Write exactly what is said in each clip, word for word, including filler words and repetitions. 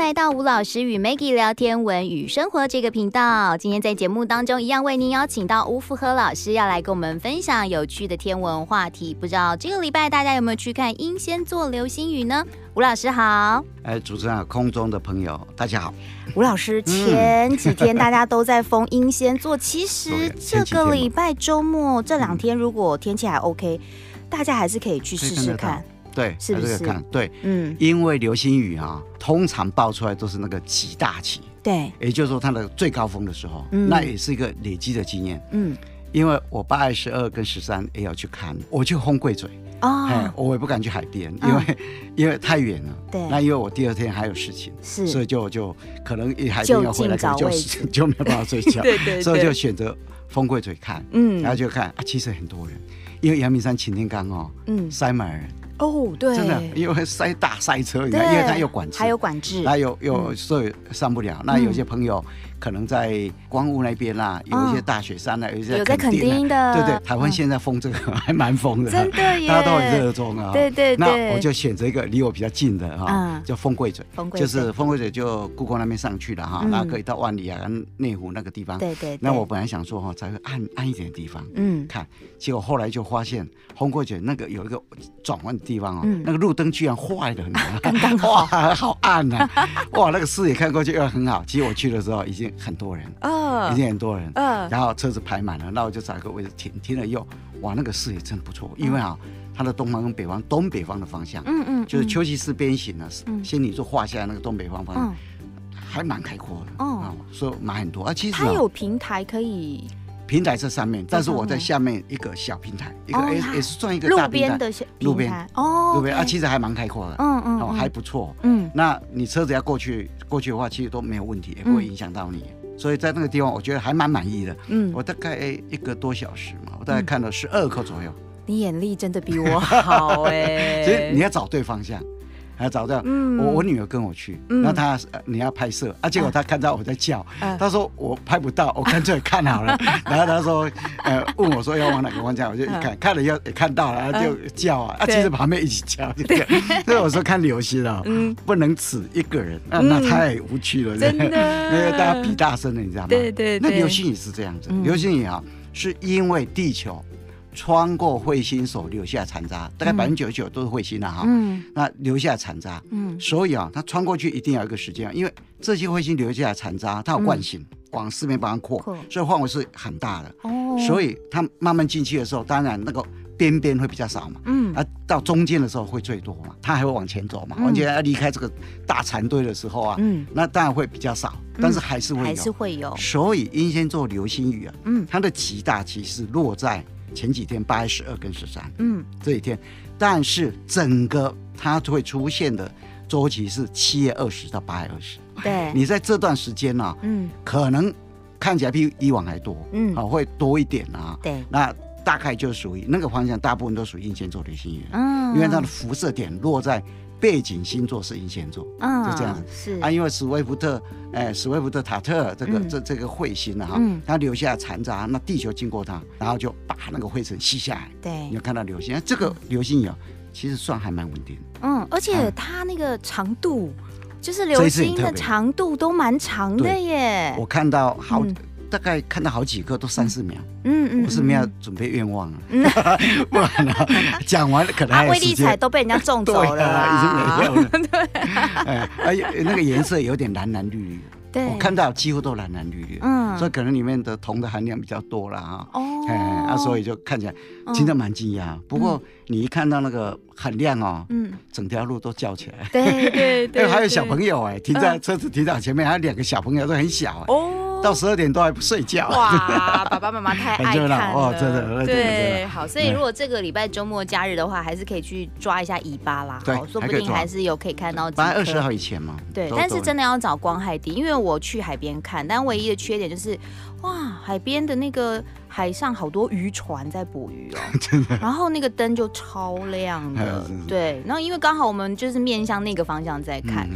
来到吴老师与 Maggie 聊天文与生活这个频道。今天在节目当中一样为您邀请到吴福和老师，要来跟我们分享有趣的天文话题。不知道这个礼拜大家有没有去看英仙座流星雨呢？吴老师好。 哎，主持人好，空中的朋友大家好。 吴老师，前几天大家都在封英仙座，其实这个礼拜周末这两天如果天气还 OK， 大家还是可以去试试看。 对， 是不是？ 看对，嗯，因为流星雨啊，通常爆出来都是那个极大期， 对， 也就是说它的最高峰的时候，嗯、那也是一个累积的经验，嗯，因为我八月十二跟十三也要去看，我去丰贵嘴哦，哎，我也不敢去海边，因为、嗯、因为太远了，对，那因为我第二天还有事情，是，所以就就可能海边要回来，就就没有办法睡觉，对, 对, 对，所以就选择丰贵嘴看，嗯，然后就看啊，其实很多人，因为阳明山擎天岗哦，嗯，塞满人。哦，对，真的，因为塞大塞车，你看，因为它有管制， 还有管制， 那有有所以上不了。嗯、那有些朋友可能在光雾那边啦，有一些大雪山啦，有一些有在垦丁的， 对对，台湾现在封这个还蛮封的， 真的耶， 大家都很热衷啊。 对对对， 那我就选择一个离我比较近的哈，叫丰贵嘴，就是丰贵嘴就故宫那边上去了哈，那可以到万里啊、内湖那个地方。对对。那我本来想说哈，找个暗暗一点的地方，嗯，看，结果后来就发现丰贵嘴那个有一个转弯的地方哦，那个路灯居然坏的很， 刚刚好， 哇，好暗啊！哇，那个视野看过去又很好。其实我去的时候已经很多人，哦，已经很多人，嗯，然后车子排满了，那我就找一个位置停，停了以后，哇，那个视野真不错，因为啊，它的东方跟北方，东北方的方向，嗯嗯，就是丘吉斯边形啊，仙女座画下来那个东北方方向，还蛮开阔的，哦，所以买很多啊。其实它有平台可以。 平台在上面，但是我在下面一个小平台，一个也也是算一个大平台， 路边的路边哦，路边啊，其实还蛮开阔的，嗯嗯，哦还不错，嗯，那你车子要过去过去的话，其实都没有问题，也不会影响到你，所以在那个地方我觉得还蛮满意的，嗯，我大概一个多小时嘛，我大概看了十二颗左右。 你眼力真的比我好哎， 所以你要找对方向。还找到、嗯、我我女儿跟我去，嗯、那她你要拍摄啊，结果她看到我在叫，嗯、她说我拍不到，我干脆看好了。然后她说，呃，问我说要往哪个方向，我就一看，嗯、看了要也看到了，就叫啊，啊，其实旁边一起叫，所以我说看流星啊，嗯、不能只一个人，啊、那太无趣了，真的，因为大家比大声的，你知道吗？对对对，那流星也是这样子，嗯、流星雨啊，是因为地球。穿过彗星所留下残渣，大概百分之九十九都是彗星了哈。嗯，那留下残渣，嗯，所以啊，它穿过去一定要有一个时间，因为这些彗星留下的残渣，它有惯性，嗯、往四面八方扩，所以范围是很大的。哦，所以它慢慢进去的时候，当然那个边边会比较少嘛，嗯，啊，到中间的时候会最多嘛，它还会往前走嘛，往前要离开这个大残堆的时候啊，嗯，那当然会比较少，但是还是会有，还是会有。所以英仙座流星雨啊，嗯，它的极大期是落在。前几天八月十二跟十三，嗯，这一天，但是整个它会出现的周期是七月二十到八月二十。对，你在这段时间呢、啊，嗯，可能看起来比以往还多，嗯，啊，会多一点啊。对，那大概就属于那个方向，大部分都属于英仙座流星雨，嗯，因为它的辐射点落在。背景星座是英仙座，嗯，就这样是啊，因为史威夫特，哎，史威夫特塔特这个、嗯、这这个彗星啊，哈、嗯，它留下残渣，那地球经过它，然后就把那个灰尘吸下来，对，你有看到流星，这个流星雨啊，其实算还蛮稳定， 嗯，而且它那个长度，嗯、就是流星的长度都蛮长的耶， 我看到好。嗯大概看到好几个都三四秒，嗯嗯，我是没有准备愿望了，嗯、不然呢，讲完可能还有时间。威力彩都被人家种走了啦， 已经没有了。对，哎，那个颜色有点蓝蓝绿绿的，对，我看到几乎都蓝蓝绿绿，嗯，所以可能里面的铜的含量比较多了哈。哦，哎，啊，所以就看起来真的蛮惊讶。不过你一看到那个很亮哦，嗯，整条路都叫起来。对对对，还有小朋友哎，停在车子停在前面，还有两个小朋友都很小哎。哦。到十二点都还不睡觉， 哇！爸爸妈妈太爱看了， 哦，真的， 对，好，所以如果这个礼拜周末假日的话，还是可以去抓一下尾巴啦，对，说不定还是有可以看到。 八月二十号以前嘛， 对，但是真的要找光害低，因为我去海边看，但唯一的缺点就是，哇，海边的那个海上好多渔船在捕鱼哦，真的，然后那个灯就超亮的，对，然后因为刚好我们就是面向那个方向在看。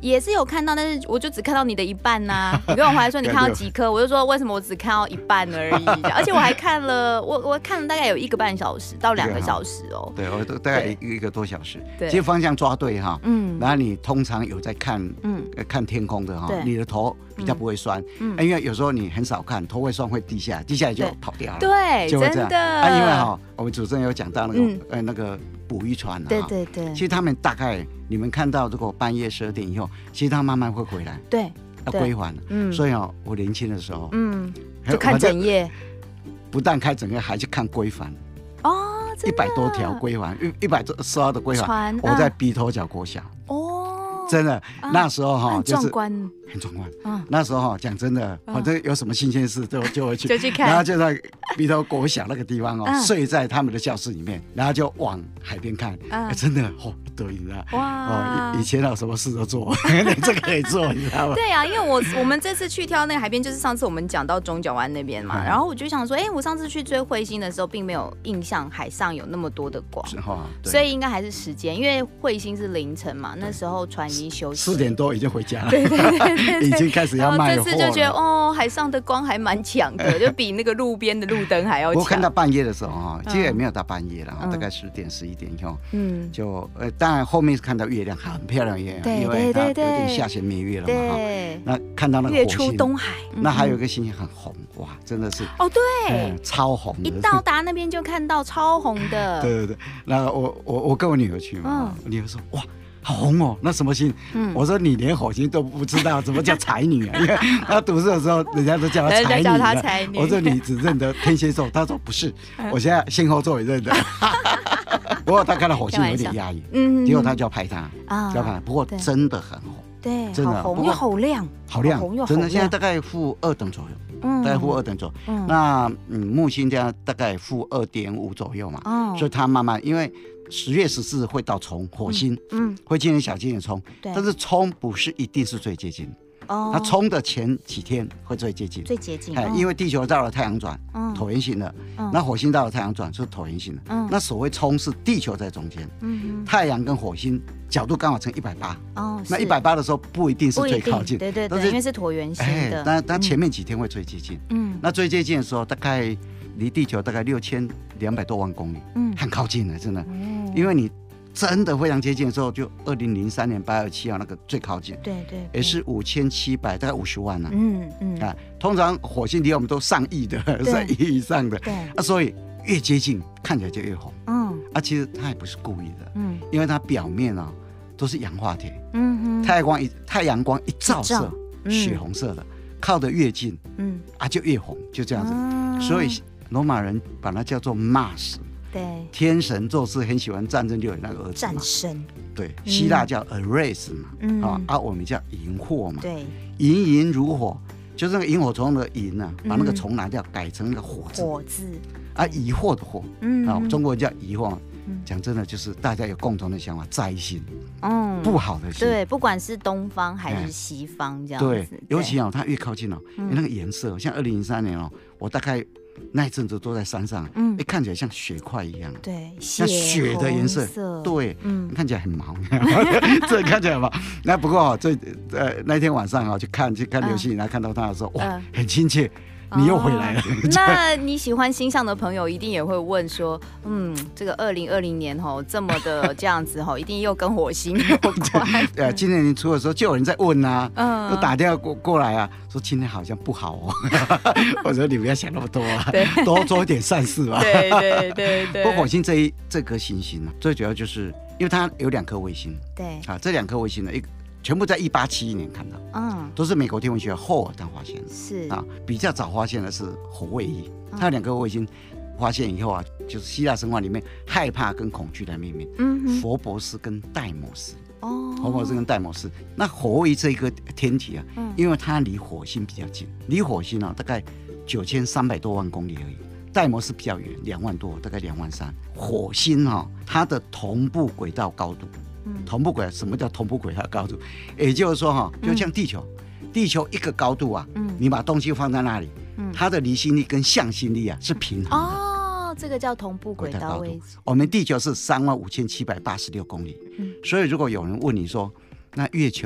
也是有看到，但是我就只看到你的一半呐、啊。你跟我回来说你看到几颗，我就说为什么我只看到一半而已。而且我还看了，我我看了大概有一个半小时到两个小时哦。 对，我大概一一个多小时。 对， 其实方向抓对哈，嗯，然后你通常有在看，嗯，看天空的哈，你的头比较不会酸，嗯，因为有时候你很少看，头会酸会低下来，低下来就跑掉了。 对， 就会这样。 真的。 啊，因为哈，我们主持人有讲到那个、嗯、呃那个捕鱼船啊， 对对对， 其实他们大概你们看到，如果半夜十二点以后，其实他慢慢会回来， 对， 要归还。嗯，所以哦，我年轻的时候， 嗯，就看整夜， 不但看整夜，还去看归还。 哦， 一百多条归还，一一百多十二的归还，我在鼻头角国小。哦，真的，那时候哈，就是很壮观， 很壮观。那时候哈，讲真的，反正有什么新鲜事就就会去， 就去看， 然后就在鼻头国小那个地方哦，睡在他们的教室里面，然后就往海边看，真的哦，对，你知道哇，哦，以前有什么事都做，你这个可以做，你知道吗？ 对啊，因为我我们这次去挑那个海边，就是上次我们讲到中角湾那边嘛，然后我就想说，哎，我上次去追彗星的时候，并没有印象海上有那么多的光，所以应该还是时间，因为彗星是凌晨嘛，那时候船已经休息， 四点多已经回家了， 对对对对， 已经开始要卖货了。 这次就觉得哦，海上的光还蛮强的，就比那个路边的路灯还要强。 我看到半夜的时候哈，其实也没有到半夜了，大概十点十一点以后，嗯，就呃，当然后面是看到月亮很漂亮月亮，因为它有点下弦灭月了嘛哈。那看到那个月出东海， 那还有一个星星很红哇，真的是哦对， 超红的， 一到达那边就看到超红的。 对对对，那我我我跟我女儿去嘛，女儿说哇。好红哦，那什么星？嗯、我说你连火星都不知道，怎么叫才女啊？因为她读书的时候，人家都叫她才女。 叫她才女。 我说你只认得天蝎座，她说不是，我现在星后座也认得。不过她看到火星有点压抑，嗯，结果她就要拍她，就要拍。不过真的很红， 对， 真的红又好亮， 好亮，真的现在大概负二等左右。嗯，大概负二等左右。嗯，那嗯木星这样大概负二点五左右嘛。哦，所以它慢慢因为。十月十四会到冲火星，嗯，会进入小金的冲，但是冲不是一定是最接近，哦，它冲的前几天会最接近， 最接近， 哎，因为地球到了太阳转，嗯，椭圆形的，嗯，那火星到了太阳转是椭圆形的，嗯，那所谓冲是地球在中间，嗯，太阳跟火星角度刚好成一百八，哦，那一百八的时候不一定是最靠近， 对对对，因为是椭圆形的， 那那前面几天会最接近，嗯，那最接近的时候大概离地球大概六千两百多万公里，嗯，很靠近了，真的，因为你真的非常接近的时候，就二零零三年八月七号那个最靠近， 对 对, 对， 也是五千七百，大概五十万呢、啊。嗯嗯啊，通常火星离我们都上亿的，上亿以上的，对啊，所以越接近看起来就越红。嗯，啊，其实它也不是故意的，嗯，因为它表面啊都是氧化铁，嗯哼，太阳光一太阳光一照射，嗯、血红色的，靠得越近，嗯啊就越红，就这样子。嗯、所以罗马人把它叫做 Mars。对，天神宙斯很喜欢战争，就有那个儿子嘛，战神。对，希腊叫 Ares 嘛，嗯、啊，啊，我们叫荧惑嘛。对，荧荧如火，就是那个萤火虫的萤啊，把那个虫拿掉，改成那个火字。火字啊，疑惑的惑，嗯，啊，中国人叫疑惑。讲真的，就是大家有共同的想法，灾星，嗯，不好的星。 对，不管是东方还是西方，这样子。 对，尤其哦，它越靠近哦，那个颜色，像二零零三年哦，我大概。那一阵子都在山上，嗯，看起来像雪块一样， 对， 像雪的颜色，对，嗯，看起来很毛，这看起来毛。那不过这呃那天晚上啊，去看去看流星雨，然后看到他的时候，哇，很亲切。你又回来了。 那你喜欢星象的朋友一定也会问说，嗯，这个二零二零年吼这么的这样子吼，一定又跟火星有关。 对，今年年初的时候就有人在问啊，嗯，就打电话过过来啊，说今天好像不好哦。我说你不要想那么多啊，多做一点善事吧。 对对对对。 不过火星这一这颗行星呢，最主要就是因为它有两颗卫星。 对。啊， 这两颗卫星呢，一个。全部在一八七一年看到，嗯，都是美国天文学霍尔登发现的， 是啊，比较早发现的是火卫一，它有两颗卫星发现以后啊，就是希腊神话里面害怕跟恐惧的命名，嗯，佛伯斯跟戴摩斯，哦，佛伯斯跟戴摩斯，那火卫一这一个天体啊，嗯，因为它离火星比较近，离火星啊大概九千三百多万公里而已。戴摩斯比较远，两万多，大概两万三。火星啊，它的同步轨道高度。同步轨道，什么叫同步轨道高度？也就是说哈，就像地球，嗯、地球一个高度啊，嗯、你把东西放在那里，嗯、它的离心力跟向心力啊是平衡的。 哦，这个叫同步轨道位置。 我们地球是三万五千七百八十六公里，嗯、所以如果有人问你说，那月球、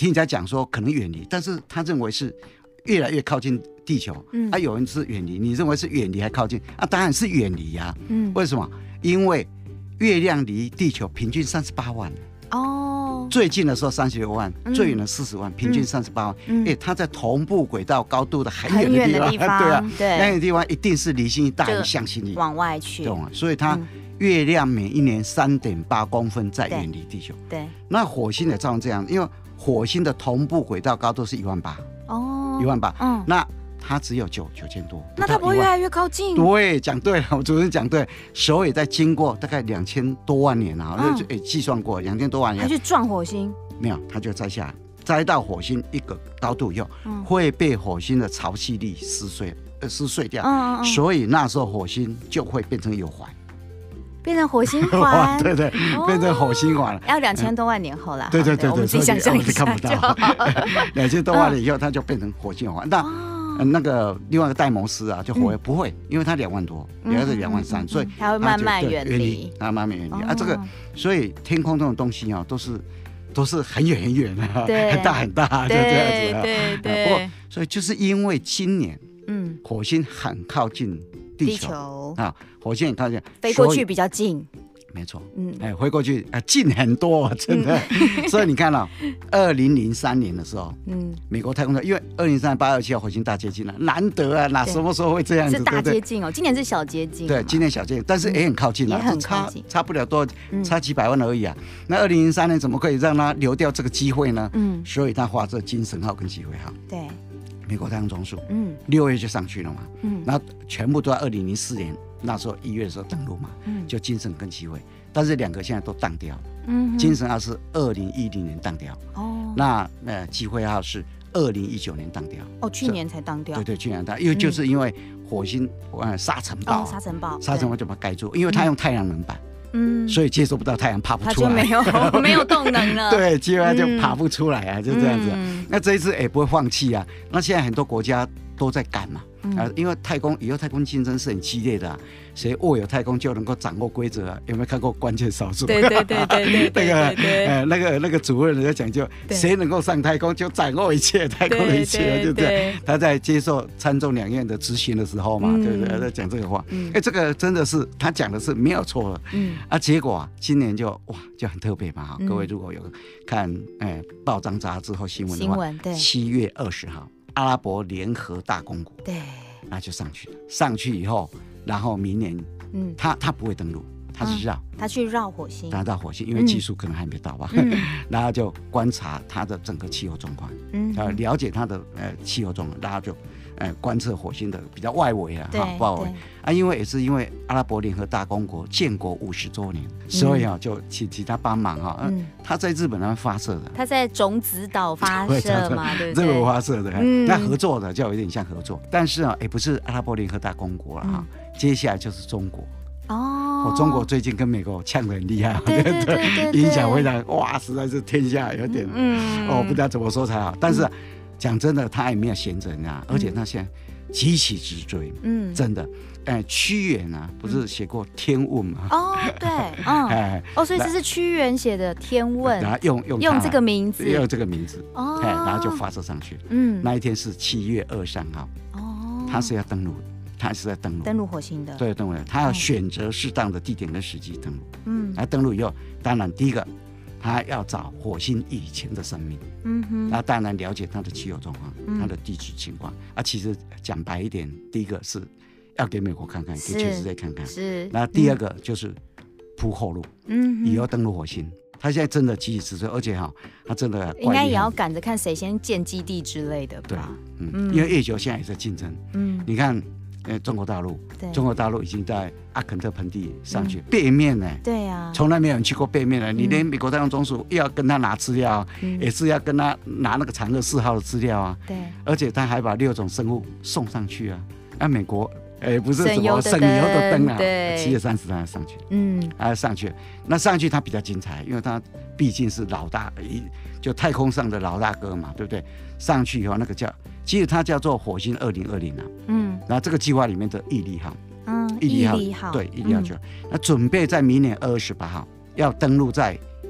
听人家讲说可能远离，但是他认为是越来越靠近地球。嗯，啊，有人是远离，你认为是远离还靠近？啊，当然是远离啊。嗯，为什么？因为月亮离地球平均三十八万。哦，最近的时候三十六万，嗯、最远的四十万，平均三十八万。嗯，哎，它在同步轨道高度的很远的地方，地方对啊，对，那个地方一定是离心力大于向心力， 往外去， 懂啊？所以它。嗯月亮每一年三点八公分在远离地球， 对。 那火星也照样这样，因为火星的同步轨道高度是一万八，哦，一万八，嗯，那它只有九九千多， 那它不会越来越靠近？ 对，讲对了，我主持人讲对，手也在经过大概两千多万年啊，嗯、就计算过两千多万年， 它去撞火星？ 没有，它就摘下来，摘到火星一个高度以后，嗯、会被火星的潮汐力撕碎，呃，撕碎掉，嗯嗯，所以那时候火星就会变成有环。 变成火星环， 对对，哦、变成火星环了， 要两千多万年后了。 对对对对， 我们自己想象一下看不到。两千多万年以后，它就变成火星环。那、哦、那个另外一个戴摩斯啊，就火、嗯、不会，因为它两万多，也是两万三，所以它会慢慢远离， 它慢慢远离、哦、啊。这个，所以天空这种东西啊，都是都是很远很远的，很大很大，就这样子、啊。 对对对。 不过，所以就是因为今年，嗯，火星很靠近。地球, 地球啊，火星很靠近， 飞过去比较近， 没错，嗯，哎，飞过去啊，近很多，真的。嗯、所以你看了、哦，二零零三年的时候，嗯，美国太空站，因为二零零三年八月二十七号火星大接近了，难得啊，哪什么时候会这样子？ 是大接近哦，今年是小接近， 对，今年小接近，但是也很靠近啊， 也很靠近， 差差不了多，差几百万而已啊。嗯、那二零零三年怎么可以让它流掉这个机会呢？嗯，所以他画这精神号跟机会号， 对。 美国太空总署，嗯，六月就上去了嘛，嗯，然后全部都在二零零四年那时候一月的时候登陆嘛，嗯，就精神跟机会，但是两个现在都当掉了，嗯，精神号是二零一零年当掉，哦，那呃机会号是二零一九年当掉， 哦，去年才当掉， 对对，去年当，因为就是因为火星呃沙尘暴， 沙尘暴， 沙尘暴就把它盖住，因为它用太阳能板。嗯，所以接受不到太阳，爬不出来， 它就没有没有动能了。 对，机会就爬不出来啊，嗯、就这样子、啊。嗯、那这一次也不会放弃啊。那现在很多国家都在赶嘛，嗯、啊，因为太空以后太空竞争是很激烈的、啊，谁握有太空就能够掌握规则、啊。有没有看过《关键少数》？ 对对对对对，那个呃那个那个主任在讲究，谁能够上太空就掌握一切太空的一切，就这样。他在接受参众两院的质询的时候嘛，嗯、对不对？在讲这个话，哎、嗯欸，这个真的是他讲的是没有错的。嗯啊，结果啊，今年就哇就很特别嘛哈。嗯、各位如果有看哎报章杂志或新闻的话，七月二十号。阿拉伯联合大公国， 对， 那就上去了。上去以后，然后明年，嗯，他他不会登陆，他是绕， 他、嗯、去绕火星， 他绕火星，因为技术可能还没到吧。嗯、然后就观察它的整个气候状况，嗯，呃，了解它的呃气候状况，然后就呃观测火星的比较外围啊，哈，外围啊，因为也是因为阿拉伯联合大公国建国五十周年，嗯、所以啊，就请其他帮忙哈，嗯，他在日本那边发射的， 他在种子岛发射嘛，对不对？ 日本发射的，嗯、那合作的就有点像合作，但是啊，也不是阿拉伯联合大公国了哈，嗯、接下来就是中国。哦，中国最近跟美国呛得很厉害， 对对对对对， 影响非常哇，实在是天下有点，嗯，哦，不知道怎么说才好。但是讲、啊、真的，他也没有闲着啊，而且他现在急起直追，嗯，真的。哎，屈原啊，不是写过《天问》吗？ 哦，对，嗯，哎，哦，所以这是屈原写的《天问》， 然后用用用这个名字， 用这个名字，哦，哎，然后就发射上去。嗯，那一天是七月二三号，哦，他是要登陆的。他是在登陆， 登陆火星的， 对，登陆。他要选择适当的地点跟时机登陆。嗯，那登陆以后，当然第一个，他要找火星以前的生命。嗯哼，那当然了解它的气候状况、嗯、它的地质情况。啊，其实讲白一点，第一个是要给美国看看，给全世界看看。是。那第二个就是铺后路，嗯，以后登陆火星。他现在真的急起直追，而且哈，他真的应该也要赶着看谁先建基地之类的吧？ 对，嗯，嗯因为月球现在也在竞争。嗯，你看。呃，中国大陆，中国大陆已经在阿肯特盆地上去、嗯、背面呢， 对呀、啊， 从来没有人去过背面的。嗯、你连美国太空总署又要跟他拿资料、嗯，也是要跟他拿那个嫦娥四号的资料啊。对，而且他还把六种生物送上去啊。啊，美国，哎，不是什么省油的灯啊，七月三十他上去，嗯，啊上去，那上去他比较精彩，因为他毕竟是老大，就太空上的老大哥嘛，对不对？上去以后那个叫。其实它叫做火星二零二零啊，嗯，然后这个计划里面的毅力号，嗯，毅力号，对，毅力号就、嗯，那准备在明年二月十八号要登陆在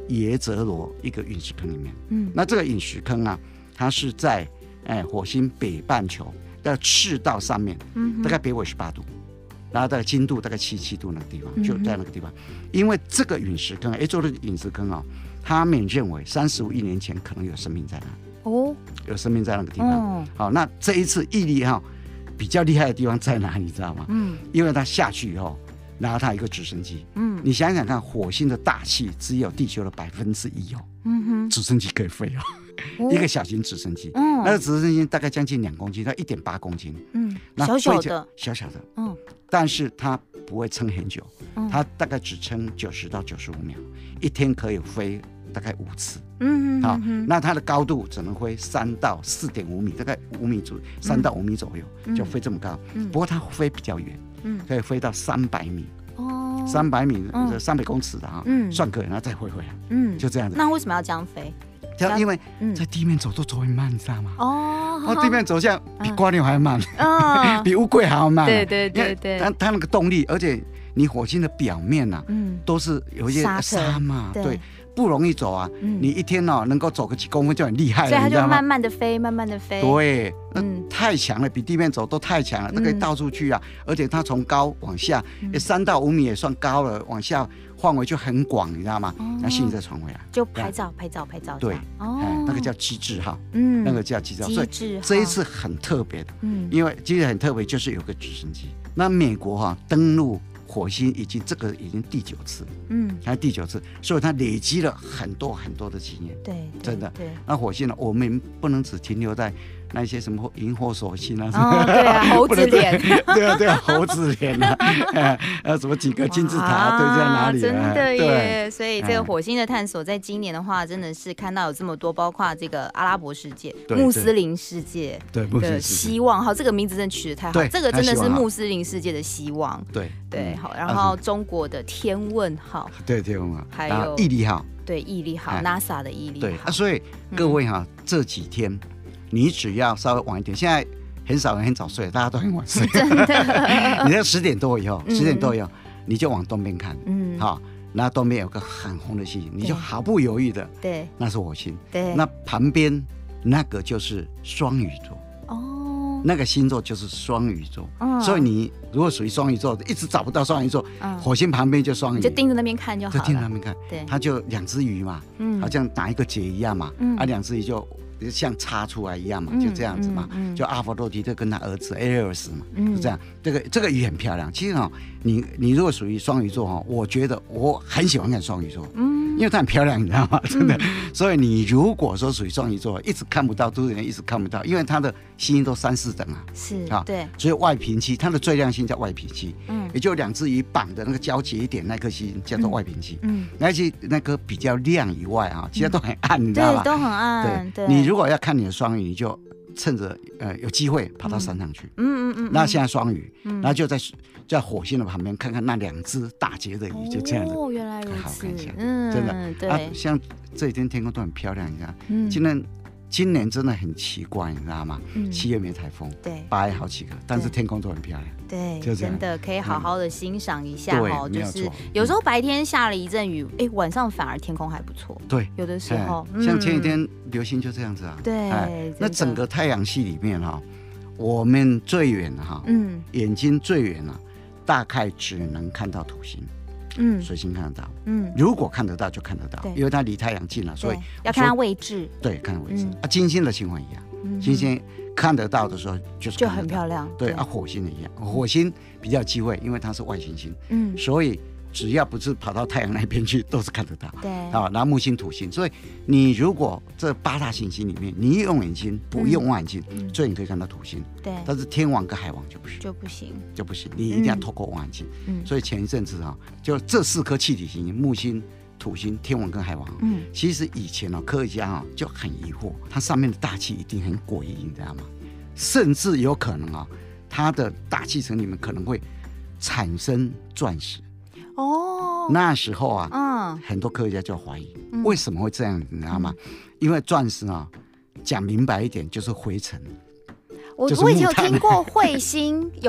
耶泽罗一个陨石坑里面。 嗯， 那这个陨石坑啊，它是在哎火星北半球的赤道上面，嗯、大概北纬十八度。然后大概经度大概七七度那个地方，就在那个地方，嗯、因为这个陨石坑，哎，做的陨石坑啊，他们认为三十五亿年前可能有生命在那，哦，有生命在那个地方。哦、好，那这一次毅力哈比较厉害的地方在哪里，你知道吗？嗯，因为它下去以后，然后它有一个直升机，嗯，你想想看，火星的大气只有地球的百分之一哦，嗯哼，直升机可以飞哦。一个小型直升机，嗯、那个直升机大概将近两公斤，它一点八公斤，嗯， 小小的， 小小的，嗯，但是它不会撑很久，嗯、它大概只撑九十到九十五秒，一天可以飞大概五次，嗯，好，那它的高度只能飞三到四点五米，大概五米左右，三到五米左右、嗯、就飞这么高，嗯、不过它飞比较远，嗯，可以飞到三百米。哦，三百米，三百公尺的啊，嗯，算可以，然后再飞回来，嗯，就这样子。 那为什么要这样飞？ 因为在地面走都走很慢，你知道吗？哦，哦，地面走向比蜗牛还慢，嗯、比乌龟还要慢。对对对对，它它那个动力，而且你火星的表面啊，嗯，都是有一些沙嘛，对。不容易走啊！嗯、你一天哦能够走个几公分就很厉害了， 所以它就慢慢的飞，慢慢的飞。 对，嗯，太强了，比地面走都太强了，它可以到处去啊！嗯、而且它从高往下，三、嗯、到五米也算高了，往下范围就很广，你知道吗？哦、那信再传回来， 就拍照，拍照，拍照。 对，哦、哎，那个叫机智号，嗯，那个叫机智号。所以这一次很特别的，嗯，因为其实很特别，就是有个直升机。那美国哈、啊、登陆火星已经这个已经第九次，嗯，还第九次，所以它累积了很多很多的经验，对，真的，对。那火星呢，我们不能只停留在那些什么萤火索星啊， 哦，对啊，猴子脸， 对啊，对啊，猴子脸啊，呃，什么几个金字塔对在哪里？ 真的耶！所以这个火星的探索，在今年的话，真的是看到有这么多，包括这个阿拉伯世界、穆斯林世界的希望。好，这个名字真的取得太好，这个真的是穆斯林世界的希望。对对，好，然后中国的天问号， 对天问号， 还有毅力号， 对毅力号 ，NASA 的毅力号。 对啊，所以各位哈，这几天。你只要稍微晚一点，现在很少人很早睡，大家都很晚睡。真的，你在十点多以后，十点多以后，你就往东边看，嗯，好，那东边有个很红的星星，你就毫不犹豫的，对，那是火星，对，那旁边那个就是双鱼座，哦，那个星座就是双鱼座，嗯，所以你如果属于双鱼座，一直找不到双鱼座，嗯、火星旁边就双鱼， 就盯着那边看就好了， 就盯着那边看，对，它就两只鱼嘛，嗯，好像打一个结一样嘛，嗯、啊，两只鱼就。像插出来一样嘛，就这样子嘛，嗯嗯、就阿佛洛狄特跟他儿子 Ares 嘛，嗯、就这样。这个这个鱼很漂亮。其实哈、哦，你你如果属于双鱼座哈、哦，我觉得我很喜欢看双鱼座，嗯，因为它很漂亮，你知道吗？真的。嗯、所以你如果说属于双鱼座，一直看不到，都人一直看不到，因为它的星星都三四等啊，是啊，对。所以外平期它的最亮星叫外平期，嗯，也就两只鱼绑的那个交节点那颗星叫做外平期，嗯，那些那颗比较亮以外啊，其他都很暗，嗯、你知道吧？ 对，都很暗。对， 你如果要看你的双鱼，你就趁着呃有机会跑到山上去。嗯嗯嗯。那现在双鱼，嗯、然后就在在火星的旁边看看那两只大节的鱼，就这样子。 哦，原来如此。 好看一下，嗯，真的。 对。 啊，像这几天天空都很漂亮，你看，嗯，今天。今年真的很奇怪，你知道吗？嗯、七月没台风，对，八月好几个，但是天空都很漂亮， 对，就真的可以好好的欣赏一下哦。嗯、就是有时候白天下了一阵雨，哎，晚上反而天空还不错。对，有的时候， 嗯、像前几天流星就这样子啊。对，哎、那整个太阳系里面哈、哦，我们最远哈、哦，嗯，眼睛最远啊，大概只能看到土星。嗯，水星看得到，嗯，如果看得到就看得到，因为它离太阳近了，所以要看它位置， 对，看位置、嗯、啊。金星的情况一样，嗯、金星看得到的时候就是就很漂亮， 对, 对啊，火星的一样，火星比较机会，因为它是外行星，嗯，所以只要不是跑到太阳那边去，都是看得到，对啊。然后木星、土星，所以你如果这八大行星里面，你用眼睛不用望远镜，嗯、所以你可以看到土星，对，但是天王跟海王就不行， 就不行， 就不行，你一定要透过望远镜。嗯，所以前一阵子啊，就这四颗气体行星，木星、土星、天王跟海王，嗯，其实以前哦，科学家啊就很疑惑，它上面的大气一定很诡异，你知道吗？甚至有可能啊，它的大气层里面可能会产生钻石。哦，那时候啊，嗯，很多科学家就怀疑、嗯、为什么会这样，你知道吗？嗯、因为钻石啊，讲明白一点就是灰尘。 我我以前有听过彗星有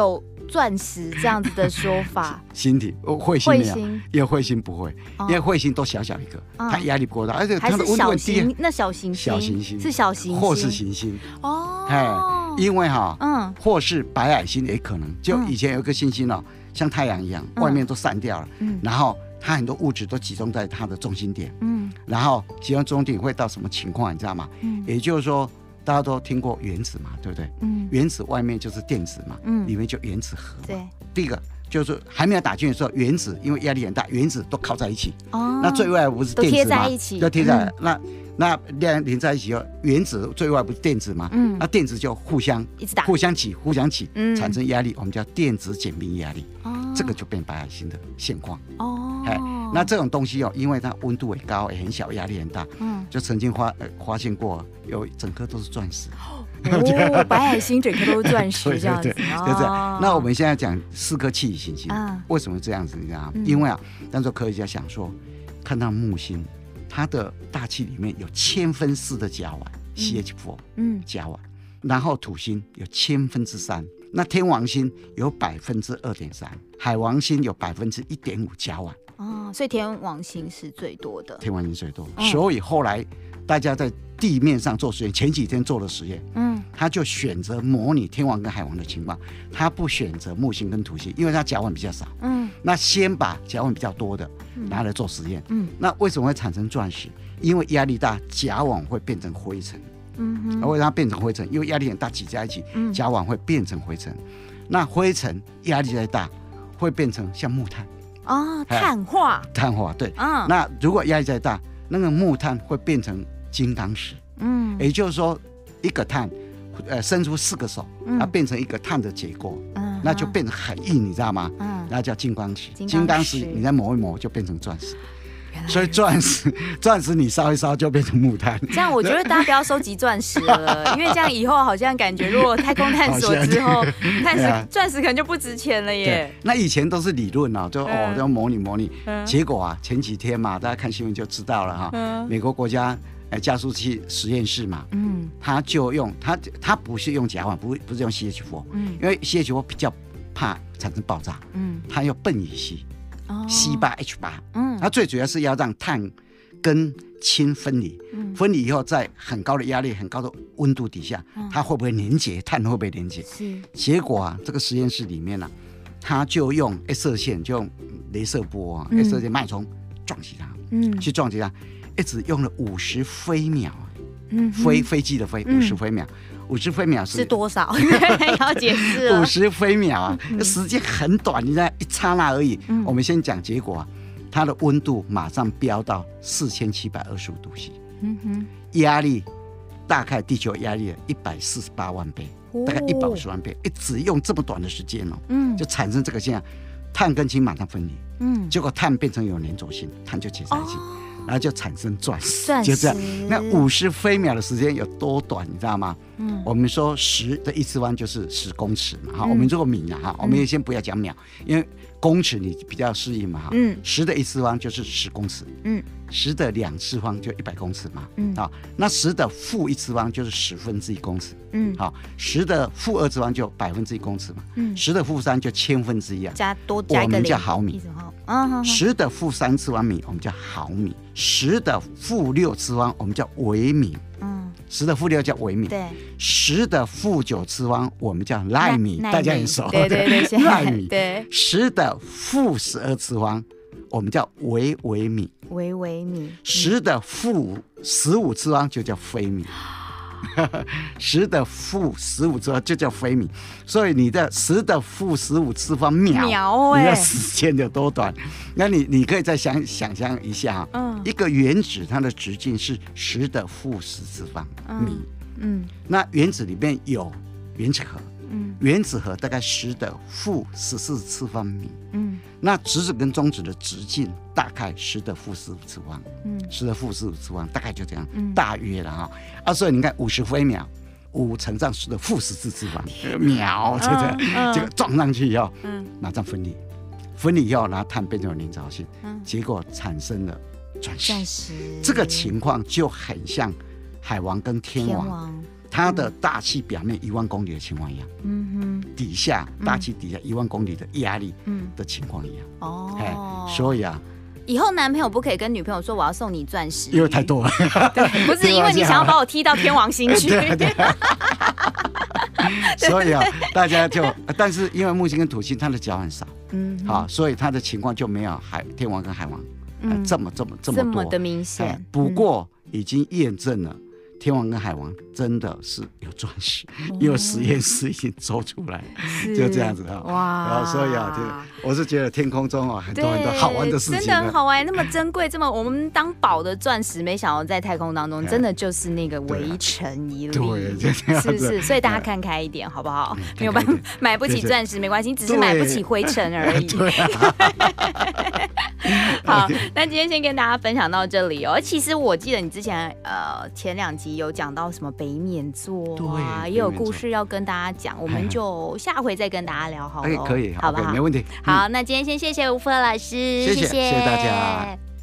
钻石这样子的说法。 星体彗星没有，因为彗星不会，哦、因为彗星都小小一个，嗯、它压力不够大，而且它的温度很低。 那小行星， 小行星是小行星， 或是行星哦。 哎，因为哈，嗯，或是白矮星也可能。就以前有一个星星哦，嗯、像太阳一样，外面都散掉了，嗯，然后它很多物质都集中在它的中心点，嗯，然后集中中心点会到什么情况，你知道吗？嗯，也就是说。大家都听过原子嘛，对不对？嗯，原子外面就是电子嘛，嗯，里面就原子核嘛。对，第一个就是还没有打进的时候，原子因为压力很大，原子都靠在一起。哦，那最外不是电子嘛？都贴在一起，就贴在、嗯、那那连连在一起后，原子最外不是电子嘛？嗯，那电子就互相一直打，互相挤，互相挤，嗯、产生压力，我们叫电子简并压力。哦，这个就变白矮星的现况。哦，哎，那这种东西哦，因为它温度也高，也很小，压力很大，嗯，就曾经发、呃、发现过。有整颗都是钻石哦，白矮星整颗都是钻石这样子，对对对， 就这样。那我们现在讲四颗气体行星，啊、为什么这样子？你知道吗？嗯、因为啊，当时科学家想说，看到木星，它的大气里面有千分四的甲烷 C H 四，嗯，甲烷，然后土星有千分之三，那天王星有百分之二点三，海王星有百分之一点五甲烷。 哦，所以天王星是最多的， 天王星最多，嗯、所以后来大家在地面上做实验，前几天做了实验，嗯，他就选择模拟天王跟海王的情况，他不选择木星跟土星，因为它甲烷比较少，嗯，那先把甲烷比较多的拿来做实验，嗯，那为什么会产生钻石？因为压力大，甲烷会变成灰尘，嗯哼，会让它变成灰尘，因为压力很大挤在一起，嗯，甲烷会变成灰尘，那灰尘压力再大，会变成像木炭。 哦，碳化， 碳化，对，嗯，那如果压力再大，那个木炭会变成金刚石，嗯，也就是说，一个碳，呃，伸出四个手，嗯，它变成一个碳的结构，嗯，那就变成很硬，你知道吗？嗯，那叫金刚石，金刚石，你再磨一磨就变成钻石。所以钻石，钻石你烧一烧就变成木炭。 这样我觉得大家不要收集钻石了，因为这样以后好像感觉，如果太空探索之后，探石钻石可能就不值钱了耶。 那以前都是理论啊，就、嗯、哦要模拟模拟，嗯、结果啊前几天嘛，大家看新闻就知道了哈。嗯、美国国家呃加速器实验室嘛，嗯，他就用他他不是用甲烷，不不是用 C H 四，嗯，因为 C H 四比较怕产生爆炸，嗯，他用苯乙烯。C 八 H 八， 嗯，它最主要是要让碳跟氢分离，嗯、分离以后在很高的压力、很高的温度底下，嗯、它会不会连结？碳会不会连结？是。结果啊，这个实验室里面呢、啊，他就用 X 射线，就用雷射波啊、嗯、，X 射线脉冲撞击它，嗯，去撞击它，一直用了五十飞秒，嗯，飞飞机的飞五十飞秒。五十飞秒 是, 是多少？要解释了。 五十飞秒啊，嗯、时间很短，你在一刹那而已。嗯、我们先讲结果啊，它的温度马上飙到四千七百二十五度 C， 嗯哼，压力大概地球压力的一百四十八万倍，哦、大概一百五十万倍，只用这么短的时间哦，嗯，就产生这个现象，碳跟氢马上分离，嗯，结果碳变成有粘着性，碳就结在一起。哦，然后就产生钻石，就这样。那五十飞秒的时间有多短，你知道吗？嗯，我们说十的一次方就是十公尺嘛，哈、嗯，我们做个米啊，哈，我们也先不要讲秒，因为公尺你比较适应嘛，哈，嗯，十的一次方就是十公尺，嗯，十的两次方就一百公尺嘛，嗯，好，那十的负一次方就是十分之一公尺，嗯，好，十的负二次方就百分之一公尺嘛，嗯，十的负三就千分之一啊， 加多加一个零， 我们叫毫米，十的负三次方米我们叫毫米。十的负六次方我们叫微米，嗯，十的负六叫微米，对，十的负九次方我们叫奈米，大家很熟， 对对对， 奈米，对，十的负十二次方我们叫微微米， 微微米， 十的负十五次方就叫非米。十的负十五次方就叫非米，所以你的十的负十五次方秒，秒欸、你的时间有多短？那你你可以再想想象一下，嗯，一个原子它的直径是十的负十次方米，嗯，嗯那原子里面有原子核，嗯，原子核大概十的负十四次方米，嗯，那质子跟中子的直径大概十的负十五次方，嗯，十的负十五次方大概就这样，嗯、大约了哈。啊，所以你看五十飞秒，五乘上十的负十四次方秒，就这样，嗯、这个撞上去以后，嗯，马上分离，分离以后，然后碳变成有粘着性，嗯，结果产生了钻石。钻石这个情况就很像海王跟天王。天王它的大气表面一万公里的情况一样，嗯哼，底下大气底下一万公里的压力的情况一样，哦，哎，所以啊。 以后男朋友不可以跟女朋友说我要送你钻石， 因为太多了。 对，不是因为你想要把我踢到天王星去。对对所以啊，大家就，但是因为木星跟土星它的角很少，嗯，好，所以它的情况就没有海天王跟海王，嗯，呃、这么这么这么多， 这么的明显。 哎、不过已经验证了。天王跟海王真的是有钻石，哦、因为实验室已经做出来，就这样子啊。哇！然后所以啊，我是觉得天空中啊很多很多好玩的事情， 真的很好玩。那么珍贵，这么我们当宝的钻石，没想到在太空当中真的就是那个微尘一粒， 对，就这样子。 是是，所以大家看开一点好不好？没有办法买不起钻石没关系，只是买不起灰尘而已。好，那今天先跟大家分享到这里哦。其实我记得你之前呃前两集有讲到什么北冕座啊，也有故事要跟大家讲，我们就下回再跟大家聊好了。 可以， 好不好？ 没问题。 好，那今天先谢谢吴福和老师， 谢谢，谢谢大家。